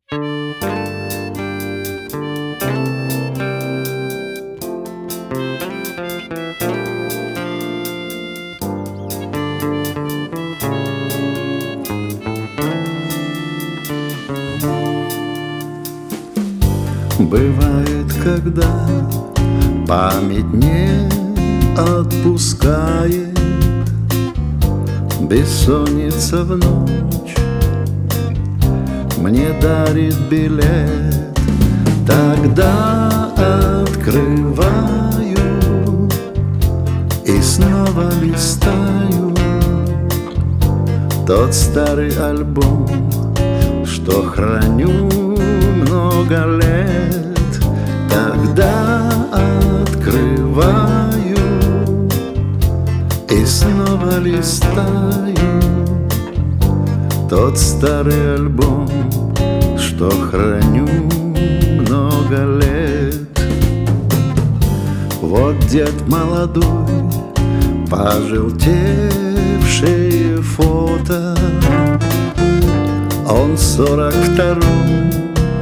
Бывает, когда память не отпускает, бессонница в ночь мне дарит билет. Тогда открываю и снова листаю тот старый альбом, что храню много лет. Тогда открываю и снова листаю тот старый альбом, что храню много лет. Вот дед молодой, пожелтевшие фото, он 42-м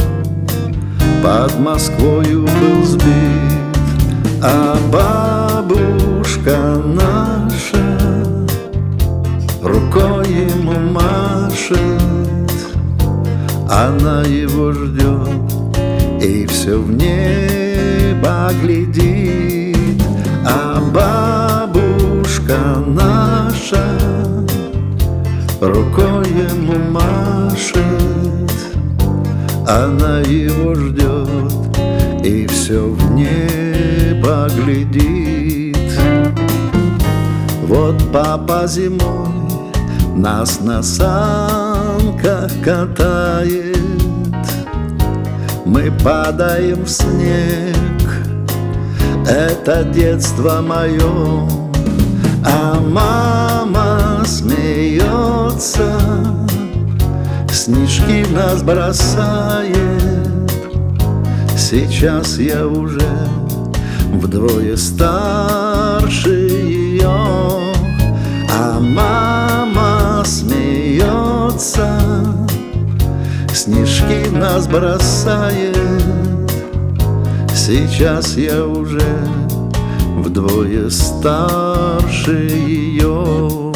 под Москвою был сбит, а бабушка наша рукой ему машет. Она его ждет и все в небо глядит, а бабушка наша рукой ему машет. Она его ждет и все в небо глядит. Вот папа зимой нас на санках катает, мы падаем в снег, это детство мое, а мама смеется, снежки в нас бросает. Сейчас я уже вдвое старше ее, а мама смеется, снежки в нас бросает. Сейчас я уже вдвое старше ее.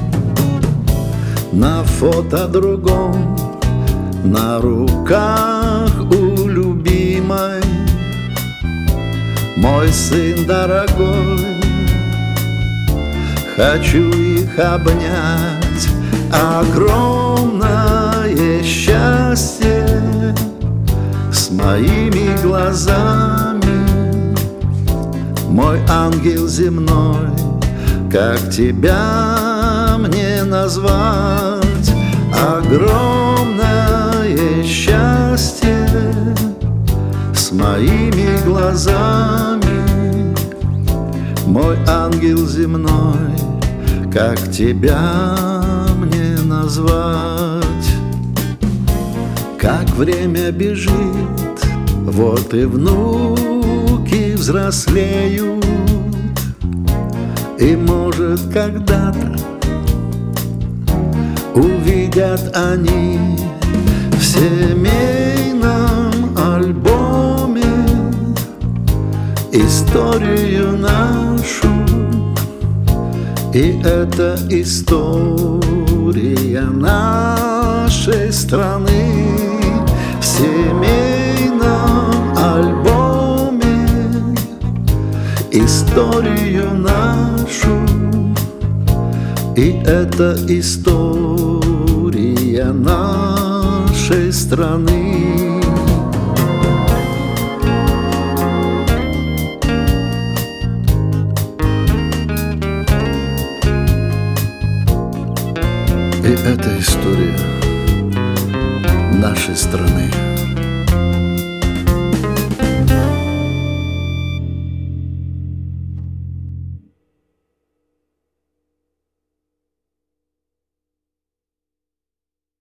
На фото другом, на руках у любимой, мой сын дорогой, хочу их обнять. Огромное счастье с моими глазами, мой ангел земной, как тебя мне назвать? Огромное счастье с моими глазами, мой ангел земной, как тебя мне назвать? Как время бежит, вот и внуки взрослеют, и, может, когда-то увидят они в семейном альбоме историю нашу. И это история нашей страны. В семейном альбоме историю нашу. И это история нашей страны. И это история нашей страны.